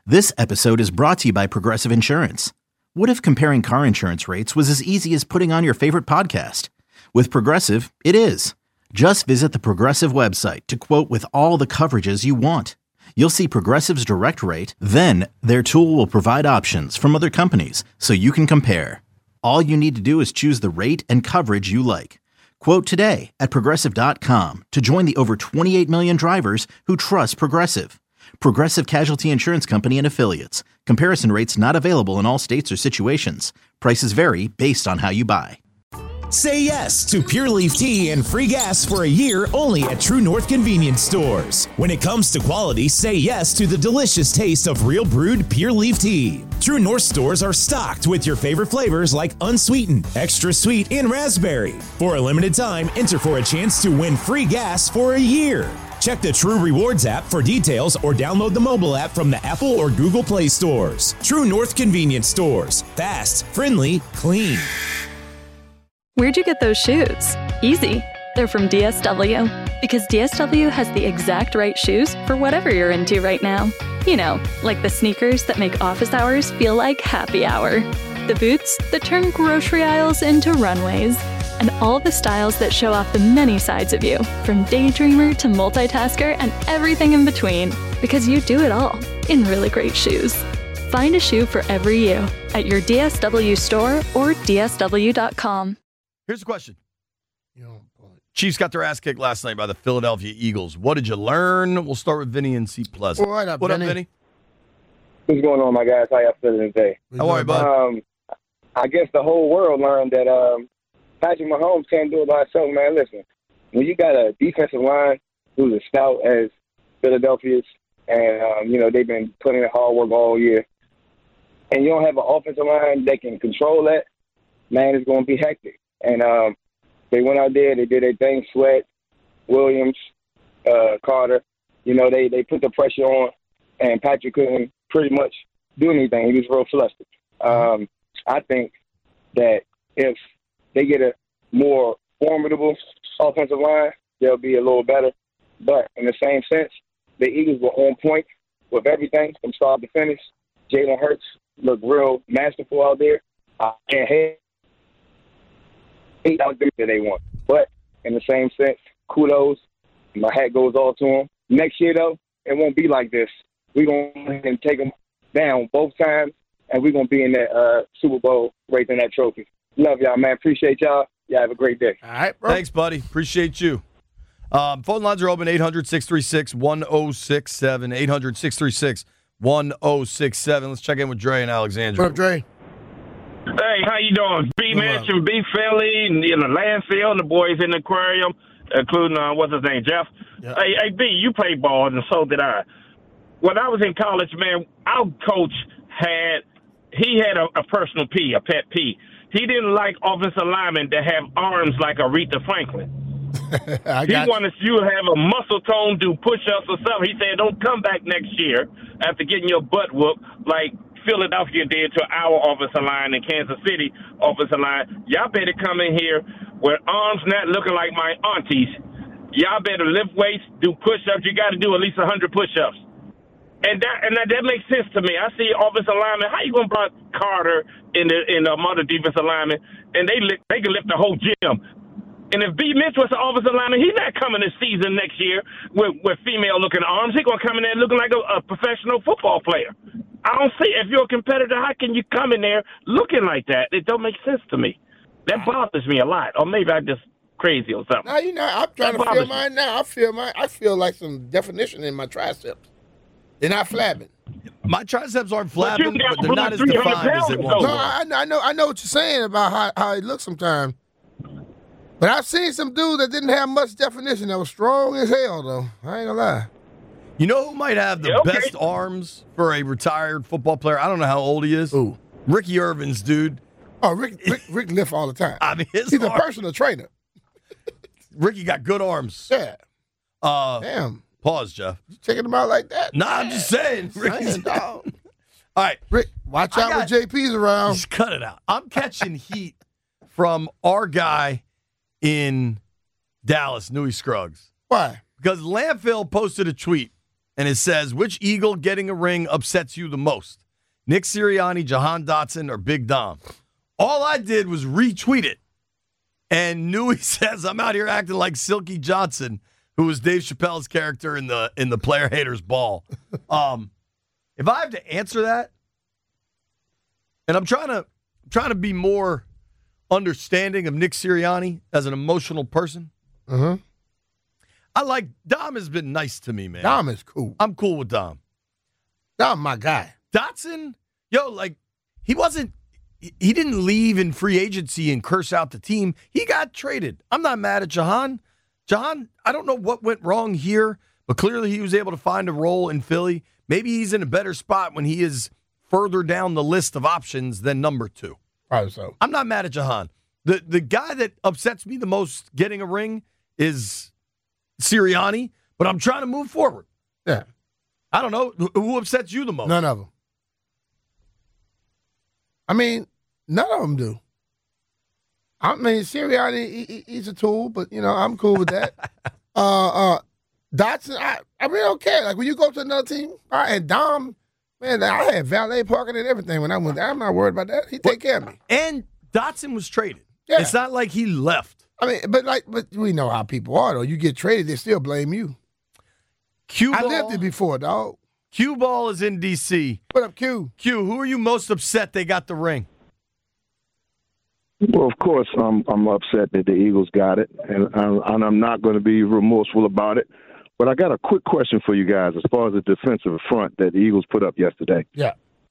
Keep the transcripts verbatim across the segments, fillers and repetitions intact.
This episode is brought to you by Progressive Insurance. What if comparing car insurance rates was as easy as putting on your favorite podcast? With Progressive, it is. Just visit the Progressive website to quote with all the coverages you want. You'll see Progressive's direct rate, then their tool will provide options from other companies so you can compare. All you need to do is choose the rate and coverage you like. Quote today at progressive dot com to join the over twenty-eight million drivers who trust Progressive. Progressive Casualty Insurance Company and Affiliates. Comparison rates not available in all states or situations. Prices vary based on how you buy. Say yes to Pure Leaf Tea and free gas for a year only at True North Convenience Stores. When it comes to quality, say yes to the delicious taste of real brewed Pure Leaf Tea. True North stores are stocked with your favorite flavors like unsweetened, extra sweet, and raspberry. For a limited time, enter for a chance to win free gas for a year. Check the True Rewards app for details or download the mobile app from the Apple or Google Play stores. True North Convenience Stores. Fast, friendly, clean. Where'd you get those shoes? Easy. They're from D S W. Because D S W has the exact right shoes for whatever you're into right now. You know, like the sneakers that make office hours feel like happy hour. The boots that turn grocery aisles into runways. And all the styles that show off the many sides of you, from daydreamer to multitasker and everything in between, because you do it all in really great shoes. Find a shoe for every you at your D S W store or D S W dot com. Here's the question. Chiefs got their ass kicked last night by the Philadelphia Eagles. What did you learn? We'll start with Vinny and Seat Pleasant. What up, what Vinny? up, Vinny? What's going on, my guys? How y'all feeling today? How are you, bud? Um, I guess the whole world learned that um, Patrick Mahomes can't do it by himself, man. Listen, when you got a defensive line who's as stout as Philadelphia's, and, um, you know, they've been putting in hard work all year, and you don't have an offensive line that can control that, man, it's going to be hectic. And um, they went out there, they did their thing, Sweat, Williams, uh, Carter. You know, they, they put the pressure on, and Patrick couldn't pretty much do anything. He was real flustered. Um, I think that if they get a more formidable offensive line, they'll be a little better. But in the same sense, the Eagles were on point with everything from start to finish. Jalen Hurts looked real masterful out there. I can't hate out there that they want. But in the same sense, kudos. My hat goes off to them. Next year, though, it won't be like this. We're going to take them down both times, and we're going to be in that uh, Super Bowl raising that trophy. Love y'all, man. Appreciate y'all. Y'all have a great day. All right, bro. Thanks, buddy. Appreciate you. Um, phone lines are open, eight hundred, six three six, one oh six seven, eight hundred, six three six, one oh six seven. Let's check in with Dre and Alexandria. What up, Dre? Hey, how you doing? B Mansion, B Philly, and in the landfill, and the boys in the aquarium, including uh, what's his name, Jeff. Yep. Hey, hey, B, you play ball, and so did I. When I was in college, man, our coach had he had a, a personal P, a pet P. He didn't like offensive linemen that have arms like Aretha Franklin. I He got wanted you to have a muscle tone, do push-ups or something. He said, don't come back next year after getting your butt whooped like Philadelphia did to our offensive line and Kansas City offensive line. Y'all better come in here with arms not looking like my aunties. Y'all better lift weights, do push-ups. You got to do at least one hundred push-ups. And that and that, that makes sense to me. I see offensive linemen. How you going to bring Carter in the in the other defensive linemen, and they li- they can lift the whole gym. And if B. Mitch was an offensive lineman, he's not coming this season next year with, with female-looking arms. He's going to come in there looking like a, a professional football player. I don't see. If you're a competitor, how can you come in there looking like that? It don't make sense to me. That bothers me a lot. Or maybe I'm just crazy or something. No, you know, I'm trying That to feel bothers mine now. I feel my, I feel like some definition in my triceps. They're not flabbing. My triceps aren't But you flabbing, got but they're not as three hundred defined as they pounds, once No, though. were. I, I know, I know what you're saying about how, how it looks sometimes. But I've seen some dudes that didn't have much definition that was strong as hell, though. I ain't gonna lie. You know who might have the Yeah, okay. best arms for a retired football player? I don't know how old he is. Who? Ricky Irvins, dude. Oh, Rick, Rick, Rick lift all the time. I mean, his He's a arm- personal trainer. Ricky got good arms. Yeah. Uh, Damn. pause, Jeff. You checking him out like that? Nah, I'm just saying. Ricky's Saying, dog. All right, Rick, watch I out got- when J P's around. just cut it out. I'm catching heat from our guy in Dallas, Newey Scruggs, Why? because Landfill posted a tweet and it says, which Eagle getting a ring upsets you the most? Nick Sirianni, Jahan Dotson, or Big Dom? All I did was retweet it. And Newey says, I'm out here acting like Silky Johnson, who was Dave Chappelle's character in the in the Player Haters Ball. Um, if I have to answer that, and I'm trying to I'm trying to be more understanding of Nick Sirianni as an emotional person. Uh-huh. I like Dom has been nice to me, man. Dom is cool. I'm cool with Dom. Dom, my guy. Dotson, yo, like he wasn't. He didn't leave in free agency and curse out the team. He got traded. I'm not mad at Jahan. Jahan, I don't know what went wrong here, but clearly he was able to find a role in Philly. Maybe he's in a better spot when he is further down the list of options than number two. Probably so. I'm not mad at Jahan. The the guy that upsets me the most getting a ring is Sirianni, but I'm trying to move forward. Yeah. I don't know. Who upsets you the most? None of them. I mean, none of them do. I mean, Sirianni, he, he, he's a tool, but, you know, I'm cool with that. uh, uh, Dotson, I, I really don't care. Like, when you go to another team, all right, and Dom, man, I had valet parking and everything when I went there. I'm not worried about that. He take care of me. And Dotson was traded. Yeah. It's not like he left. I mean, but like, but we know how people are, though. You get traded, they still blame you. Q I ball, lived it before, dog. Q ball is in D C. What up, Q? Q, who are you most upset they got the ring? Well, of course, I'm I'm upset that the Eagles got it, and I'm, and I'm not going to be remorseful about it. But I got a quick question for you guys as far as the defensive front that the Eagles put up yesterday. Yeah.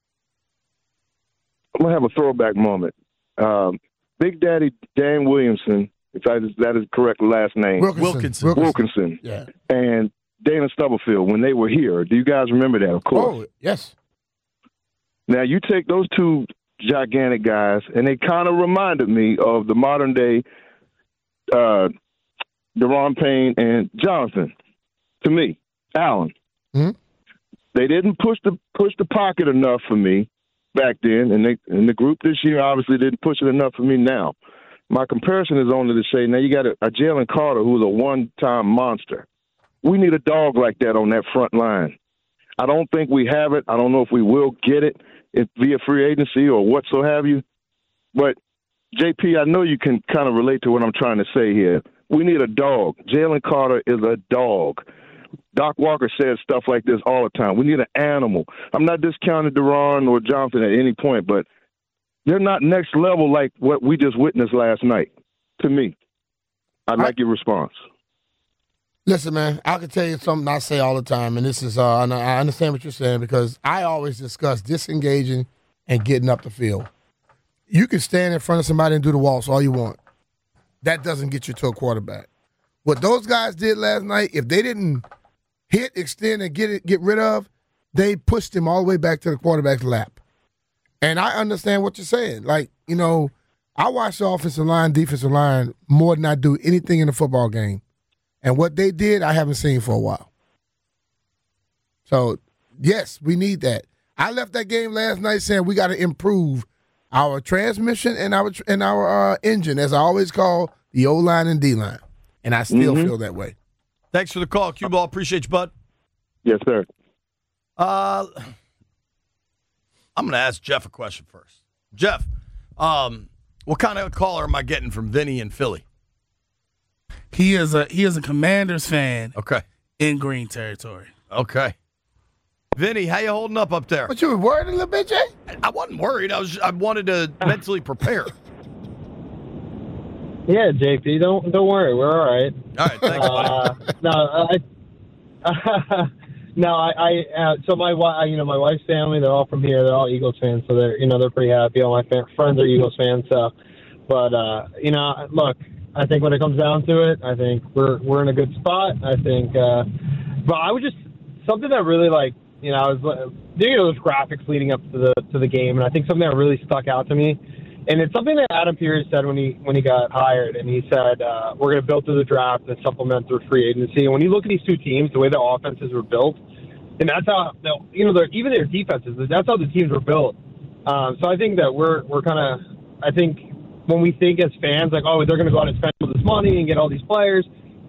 I'm going to have a throwback moment. Um, Big Daddy Dan Williamson, if that is, that is correct last name. Wilkinson. Wilkinson. Wilkinson. Yeah. And Dana Stubblefield, when they were here. Do you guys remember that? Of course. Oh, yes. Now, you take those two gigantic guys, and they kind of reminded me of the modern-day uh, Deron Payne and Jonathan, to me, Allen. Mm-hmm. They didn't push the push the pocket enough for me back then, and, they, and the group this year obviously didn't push it enough for me now. My comparison is only to say, now you got a, a Jalen Carter who's a one-time monster. We need a dog like that on that front line. I don't think we have it. I don't know if we will get it if via free agency or what so have you. But, J P, I know you can kind of relate to what I'm trying to say here. We need a dog. Jalen Carter is a dog. Doc Walker says stuff like this all the time. We need an animal. I'm not discounting Deron or Jonathan at any point, but they're not next level like what we just witnessed last night, to me. I'd like your response. Listen, man, I can tell you something I say all the time, and this is, uh, and I understand what you're saying because I always discuss disengaging and getting up the field. You can stand in front of somebody and do the waltz all you want. That doesn't get you to a quarterback. What those guys did last night, if they didn't hit, extend, and get it, get rid of, they pushed him all the way back to the quarterback's lap. And I understand what you're saying. Like, you know, I watch the offensive line, defensive line more than I do anything in a football game. And what they did, I haven't seen for a while. So, yes, we need that. I left that game last night saying we got to improve our transmission and our and our uh, engine, as I always call the O-line and D-line. And I still mm-hmm. feel that way. Thanks for the call, Q-Ball. Appreciate you, bud. Yes, sir. Uh, I'm going to ask Jeff a question first. Jeff, um, what kind of caller am I getting from Vinny in Philly? He is a he is a Commanders fan. Okay. In green territory. Okay. Vinny, how you holding up up there? But you were worried a little bit, Jay? I wasn't worried. I was. I wanted to mentally prepare. Yeah, J P, don't don't worry. We're all right. All right, thanks, uh, no, I, no, I, I uh, so my wife, you know, my wife's family, they're all from here. They're all Eagles fans, so they're, you know, they're pretty happy. All my friends are Eagles fans, so. But uh, you know, look, I think when it comes down to it, I think we're we're in a good spot. I think, uh, but I would just something that really like, you know, I was doing those graphics leading up to the to the game, and I think something that really stuck out to me. And it's something that Adam Pearce said when he when he got hired, and he said, uh, we're going to build through the draft and supplement through free agency. And when you look at these two teams, the way their offenses were built, and that's how, you know, even their defenses, that's how the teams were built. Um, so I think that we're we're kind of, I think when we think as fans, like, oh, they're going to go out and spend all this money and get all these players,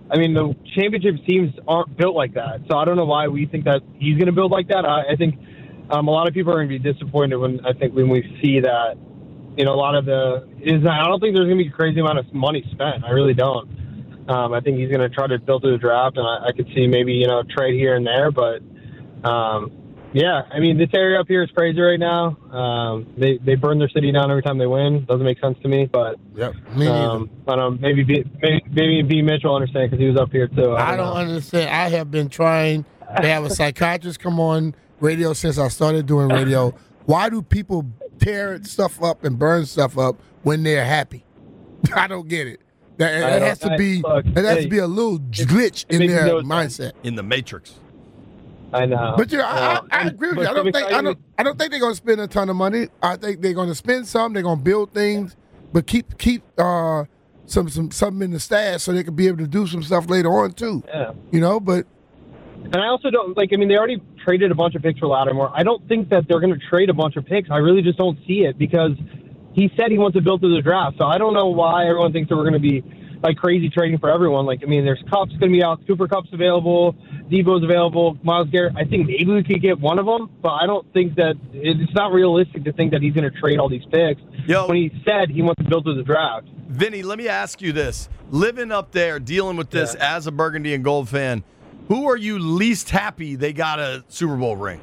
I mean, the championship teams aren't built like that. So I don't know why we think that he's going to build like that. I, I think um, a lot of people are going to be disappointed when I think when we see that. You know, a lot of the is. I don't think there's going to be a crazy amount of money spent. I really don't. Um, I think he's going to try to build through the draft, and I, I could see maybe you know trade here and there. But um, yeah, I mean, this area up here is crazy right now. Um, they they burn their city down every time they win. Doesn't make sense to me. But yep, me um, I don't know. Maybe B, maybe, maybe B Mitchell will understand because he was up here too. I I don't, don't know. understand. I have been trying to have a psychiatrist come on radio since I started doing radio. Why do people tear stuff up and burn stuff up when they're happy? I don't get it. That, that has to be that has to be a little glitch in their mindset. In the Matrix. I know. But yeah, I, Uh, I, I and- agree with but you. I don't some think I exciting- don't I don't think they're going to spend a ton of money. I think they're going to spend some. They're going to build things, but keep keep uh, some some something in the stash so they can be able to do some stuff later on too. Yeah. You know, but And I also don't like. I mean, they already traded a bunch of picks for Lattimore. I don't think that they're going to trade a bunch of picks. I really just don't see it because he said he wants to build through the draft. So I don't know why everyone thinks that we're going to be like crazy trading for everyone. Like, I mean, there's Cup's going to be out, Cooper Cup's available, Debo's available, Myles Garrett. I think maybe we could get one of them, but I don't think that it's not realistic to think that he's going to trade all these picks Yo. when he said he wants to build through the draft. Vinny, let me ask you this. Living up there, dealing with this as a Burgundy and Gold fan, who are you least happy they got a Super Bowl ring?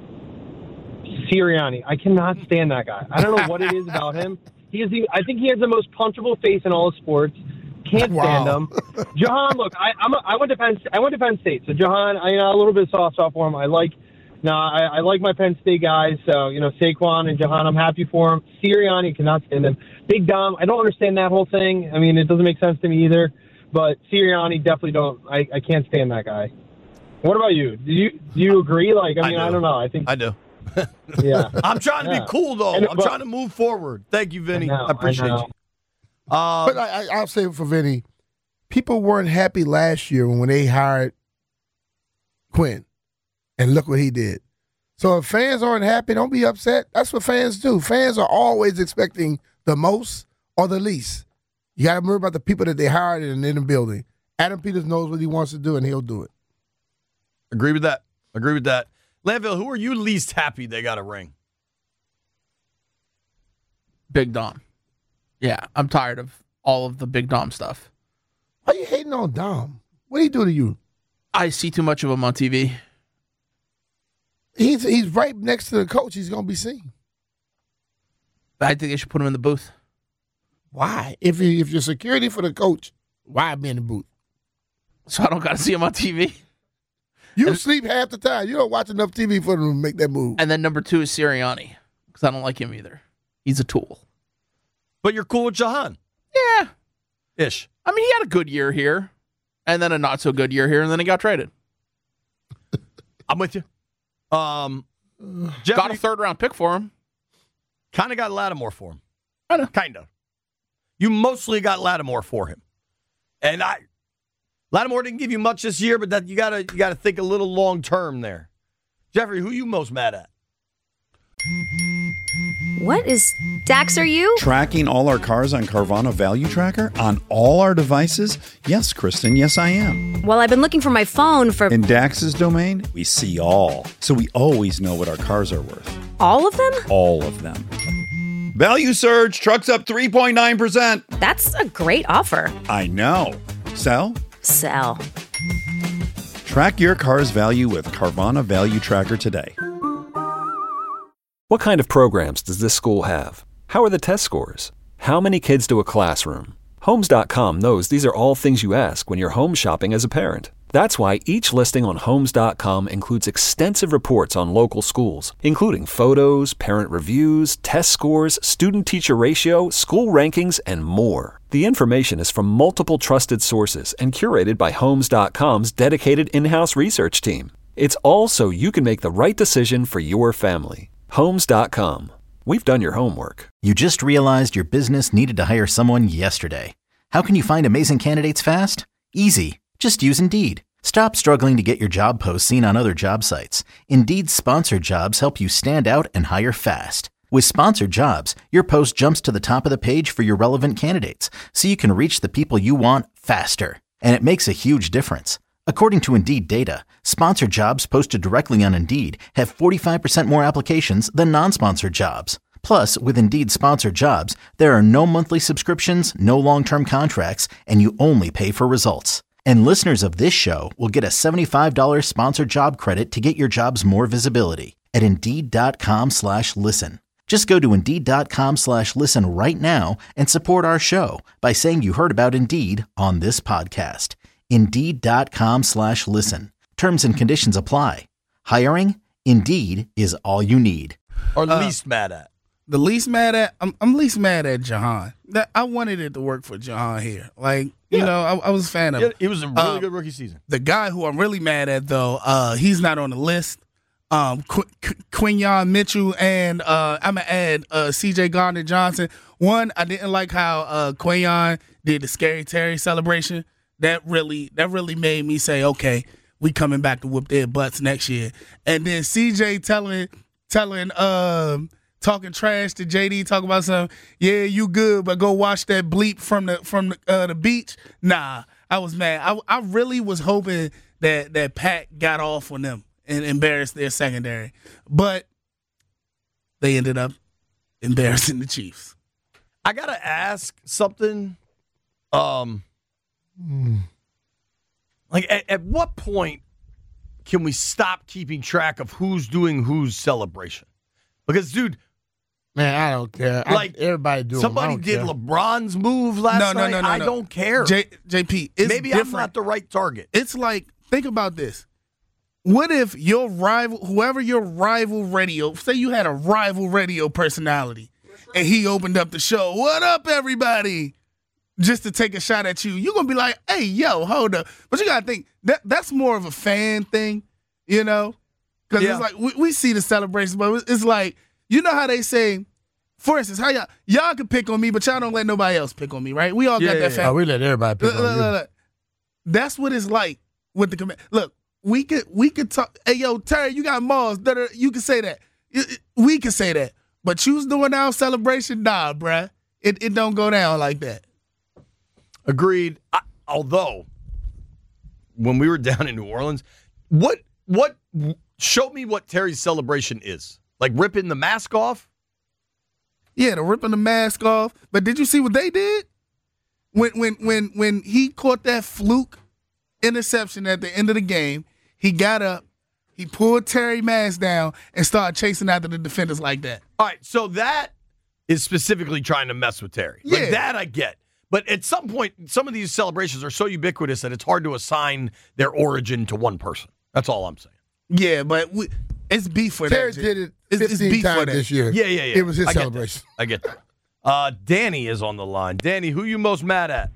Sirianni. I cannot stand that guy. I don't know what it is about him. He is. The, I think he has the most punchable face in all of sports. Can't stand Wow. him. Jahan, look, I, I'm a, I went to Penn. I went to Penn State. So Jahan, I you know, a little bit soft spot for him. I like. No, I, I like my Penn State guys. So you know, Saquon and Jahan, I'm happy for him. Sirianni, cannot stand him. Big Dom, I don't understand that whole thing. I mean, it doesn't make sense to me either. But Sirianni, definitely don't. I, I can't stand that guy. What about you? Do you do you agree? Like, I mean, I, do. don't know. I think I do. yeah. I'm trying to Yeah. be cool, though. And- I'm but- trying to move forward. Thank you, Vinny. I I, know, appreciate I know. you. Um, but I, I, I'll say for Vinny, people weren't happy last year when they hired Quinn, and look what he did. So if fans aren't happy, don't be upset. That's what fans do. Fans are always expecting the most or the least. You got to remember about the people that they hired and in the building. Adam Peters knows what he wants to do, and he'll do it. Agree with that. Agree with that. Landville, who are you least happy they got a ring? Big Dom. Yeah, I'm tired of all of the Big Dom stuff. Why you hating on Dom? What did he do to you? I see too much of him on T V. He's he's right next to the coach. He's going to be seen. I think they should put him in the booth. Why? If you, if you're security for the coach, why be in the booth? So I don't got to see him on T V. You sleep half the time. You don't watch enough T V for them to make that move. And then number two is Sirianni, because I don't like him either. He's a tool. But you're cool with Jahan. Yeah. Ish. I mean, he had a good year here, and then a not so good year here, and then he got traded. I'm with you. Um, Got a Jeffrey third round pick for him. kind of got Lattimore for him. I know. Kind of. You mostly got Lattimore for him. And I Lattimore didn't give you much this year, but that you gotta you gotta think a little long term there. Jeffrey, who you most mad at? What is Dax, are you? Tracking all our cars on Carvana Value Tracker on all our devices? Yes, Kristen, yes, I am. Well, I've been looking for my phone for In Dax's domain, we see all. So we always know what our cars are worth. all of them. All of them. Value surge, trucks up three point nine percent. That's a great offer. I know. Sell? Sell. Track your car's value with Carvana Value Tracker today. What kind of programs does this school have? How are the test scores? How many kids do a classroom? Homes dot com knows these are all things you ask when you're home shopping as a parent. That's why each listing on Homes dot com includes extensive reports on local schools, including photos, parent reviews, test scores, student-teacher ratio, school rankings, and more. The information is from multiple trusted sources and curated by Homes dot com's dedicated in-house research team. It's all so you can make the right decision for your family. Homes dot com. We've done your homework. You just realized your business needed to hire someone yesterday. How can you find amazing candidates fast? Easy. Just use Indeed. Stop struggling to get your job posts seen on other job sites. Indeed's sponsored jobs help you stand out and hire fast. With sponsored jobs, your post jumps to the top of the page for your relevant candidates, so you can reach the people you want faster. And it makes a huge difference. According to Indeed data, sponsored jobs posted directly on Indeed have forty-five percent more applications than non-sponsored jobs. Plus, with Indeed sponsored jobs, there are no monthly subscriptions, no long-term contracts, and you only pay for results. And listeners of this show will get a seventy-five dollars sponsored job credit to get your jobs more visibility at Indeed.com slash listen. Just go to Indeed.com slash listen right now and support our show by saying you heard about Indeed on this podcast. Indeed.com slash listen. Terms and conditions apply. Hiring? Indeed is all you need. Or Uh, least mad at? The least mad at I'm, I'm least mad at Jahan. That I wanted it to work for Jahan here. Like you Yeah. know, I, I was a fan of. Yeah, it. it was a really Um, good rookie season. The guy who I'm really mad at though, uh, he's not on the list. Um, Qu- Qu- Quinyon Mitchell and uh, I'm gonna add uh, C J Gardner Johnson. One, I didn't like how uh, Quinyon did the Scary Terry celebration. That really, that really made me say, okay, we coming back to whoop their butts next year. And then C J telling, telling, um, talking trash to J D, talking about something. Yeah, you good, but go watch that bleep from the from the, uh, the beach. Nah, I was mad. I, I really was hoping that that Pat got off on them and embarrassed their secondary, but they ended up embarrassing the Chiefs. I gotta ask something. Um, like at, at what point can we stop keeping track of who's doing whose celebration? Because, dude, man, I don't care. Like I, everybody do. 'em. I somebody don't did care. LeBron's move last No, no, night. no, no, I no. don't care. J, JP, it's Maybe different. I'm not the right target. It's like, think about this. What if your rival, whoever your rival radio, say you had a rival radio personality, and he opened up the show, what up, everybody? Just to take a shot at you. You're going to be like, hey, yo, hold up. But you got to think, that that's more of a fan thing, you know? Because Yeah. it's like, we, we see the celebrations, but it's like, you know how they say, for instance, how y'all, y'all can pick on me, but y'all don't let nobody else pick on me, right? We all Yeah, got yeah, that yeah. fan. Oh, we let everybody pick Look, on look, you. look, look. That's what it's like with the command. Look, we could we could talk. Hey, yo, Terry, you got Mars. Da, da, you can say that. It- it- we can say that. But you's doing our celebration, nah, bruh. It it don't go down like that. Agreed. I, although, when we were down in New Orleans, what what show me what Terry's celebration is? Like ripping the mask off? Yeah, the ripping the mask off. But did you see what they did? When when when when he caught that fluke interception at the end of the game, he got up, he pulled Terry mask down, and started chasing after the defenders like that. All right, so that is specifically trying to mess with Terry. Like Yeah. that I get. But at some point, some of these celebrations are so ubiquitous that it's hard to assign their origin to one person. That's all I'm saying. Yeah, but we, it's beef for Terry that. did it It's- it's fifteen beef for times that. this year. Yeah, yeah, yeah. It was his I get that. celebration. I get that. Uh, Danny is on the line. Danny, who you most mad at?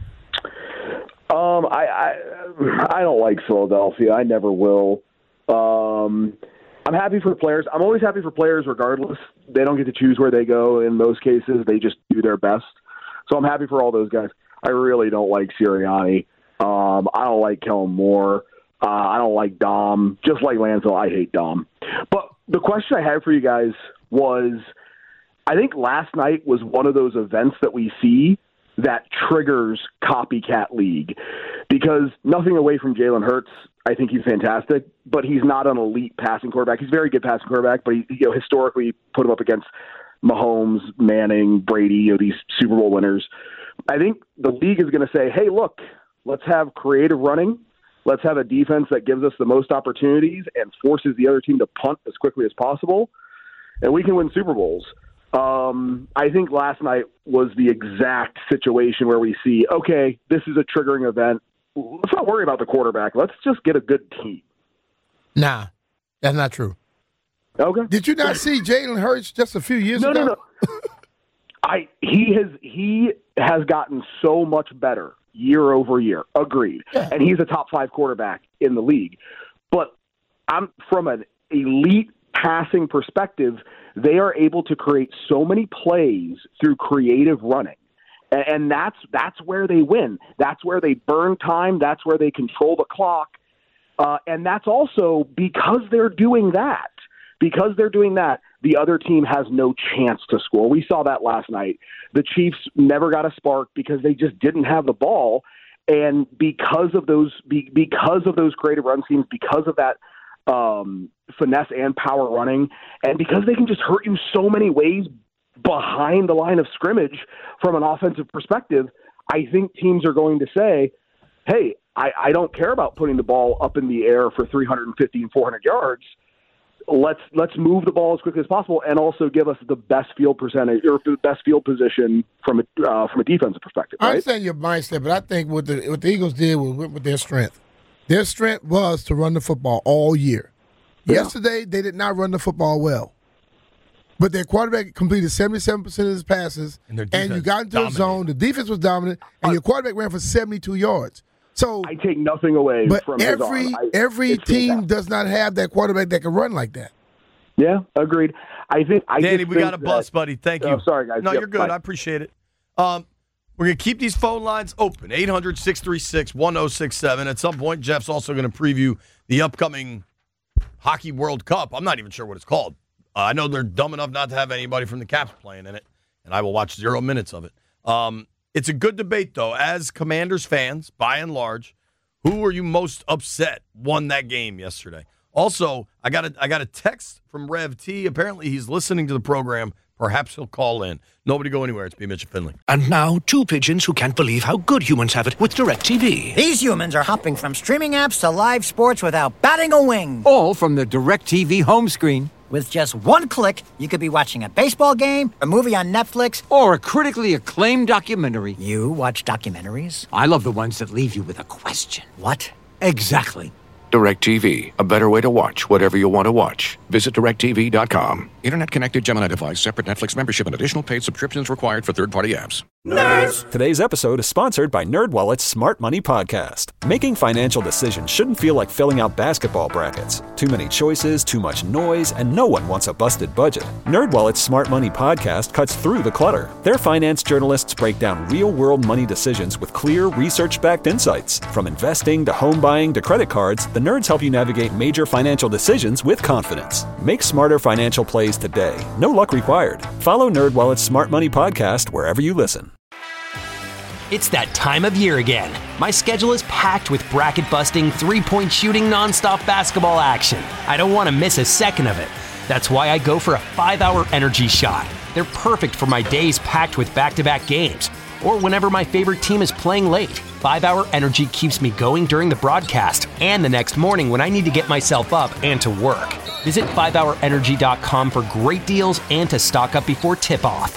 Um, I, I I don't like Philadelphia. I never will. Um, I'm happy for players. I'm always happy for players regardless. They don't get to choose where they go in most cases. They just do their best. So I'm happy for all those guys. I really don't like Sirianni. Um, I don't like Kellen Moore. Uh, I don't like Dom. Just like Lansville, I hate Dom. But the question I had for you guys was, I think last night was one of those events that we see that triggers copycat league, because nothing away from Jalen Hurts. I think he's fantastic, but he's not an elite passing quarterback. He's a very good passing quarterback, but he, you know, historically put him up against Mahomes, Manning, Brady, you know, these Super Bowl winners. I think the league is going to say, hey, look, let's have creative running. Let's have a defense that gives us the most opportunities and forces the other team to punt as quickly as possible, and we can win Super Bowls. Um, I think last night was the exact situation where we see, okay, this is a triggering event. Let's not worry about the quarterback. Let's just get a good team. Nah, that's not true. Okay. Did you not see Jalen Hurts just a few years No, ago? no, no. I he has he has gotten so much better year over year. Agreed. And he's a top five quarterback in the league. But I'm from an elite passing perspective, they are able to create so many plays through creative running. And, and that's that's where they win. That's where they burn time. That's where they control the clock. Uh, and that's also because they're doing that. Because they're doing that, the other team has no chance to score. We saw that last night. The Chiefs never got a spark because they just didn't have the ball. And because of those, be, because of those creative run schemes, because of that um, finesse and power running, and because they can just hurt you so many ways behind the line of scrimmage from an offensive perspective, I think teams are going to say, hey, I, I don't care about putting the ball up in the air for three hundred fifty and four hundred yards. Let's let's move the ball as quickly as possible, and also give us the best field percentage or the best field position from a uh, from a defensive perspective. Right? I understand your mindset, but I think what the what the Eagles did was with their strength. Their strength was to run the football all year. Yeah. Yesterday, they did not run the football well, but their quarterback completed seventy-seven percent of his passes, and, and you got into dominated. a zone. The defense was dominant, and uh, your quarterback ran for seventy-two yards. So I take nothing away but from every his arm. I, every team fantastic. does not have that quarterback that can run like that. Yeah, agreed. I think I Danny, just we think got a bus, that, buddy. Thank you. Oh, sorry, guys. No, yep, you're good. bye. I appreciate it. Um, we're gonna keep these phone lines open. eight hundred, six three six, one oh six seven. At some point, Jeff's also going to preview the upcoming Hockey World Cup. I'm not even sure what it's called. Uh, I know they're dumb enough not to have anybody from the Caps playing in it, and I will watch zero minutes of it. Um, it's a good debate, though. As Commanders fans, by and large, who were you most upset won that game yesterday? Also, I got a, I got a text from Rev T. Apparently, he's listening to the program. Perhaps he'll call in. Nobody go anywhere. It's B. Mitch and Finley. And now, two pigeons who can't believe how good humans have it with DirecTV. These humans are hopping from streaming apps to live sports without batting a wing. All from the DirecTV home screen. With just one click, you could be watching a baseball game, a movie on Netflix, or a critically acclaimed documentary. You watch documentaries? I love the ones that leave you with a question. What? Exactly. DirecTV, a better way to watch whatever you want to watch. Visit direct T V dot com. Internet-connected Gemini device, separate Netflix membership, and additional paid subscriptions required for third-party apps. Nerds! Today's episode is sponsored by NerdWallet's Smart Money Podcast. Making financial decisions shouldn't feel like filling out basketball brackets. Too many choices, too much noise, and no one wants a busted budget. NerdWallet's Smart Money Podcast cuts through the clutter. Their finance journalists break down real-world money decisions with clear, research-backed insights. From investing to home buying to credit cards, the nerds help you navigate major financial decisions with confidence. Make smarter financial plays today. No luck required. Follow NerdWallet's Smart Money Podcast wherever you listen. It's that time of year again. My schedule is packed with bracket-busting, three-point shooting, nonstop basketball action. I don't want to miss a second of it. That's why I go for a five-hour energy shot. They're perfect for my days packed with back-to-back games, or whenever my favorite team is playing late. five-hour energy keeps me going during the broadcast and the next morning when I need to get myself up and to work. Visit five hour energy dot com for great deals and to stock up before tip-off.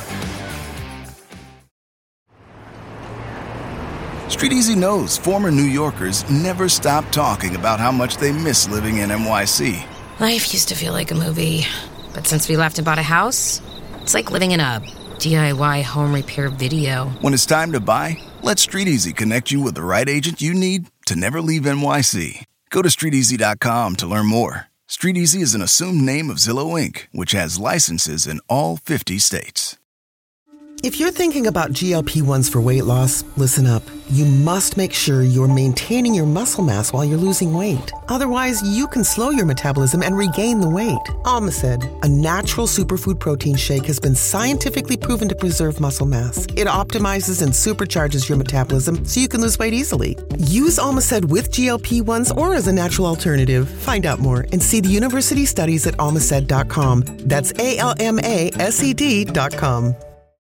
StreetEasy knows former New Yorkers never stop talking about how much they miss living in N Y C. Life used to feel like a movie, but since we left and bought a house, it's like living in a D I Y home repair video. When it's time to buy, let StreetEasy connect you with the right agent you need to never leave N Y C. Go to street easy dot com to learn more. StreetEasy is an assumed name of Zillow Incorporated, which has licenses in all fifty states. If you're thinking about G L P one s for weight loss, listen up. You must make sure you're maintaining your muscle mass while you're losing weight. Otherwise, you can slow your metabolism and regain the weight. Almacid, a natural superfood protein shake, has been scientifically proven to preserve muscle mass. It optimizes and supercharges your metabolism so you can lose weight easily. Use Almacid with G L P one s or as a natural alternative. Find out more and see the university studies at almacid dot com. That's A L M A S E D dot com.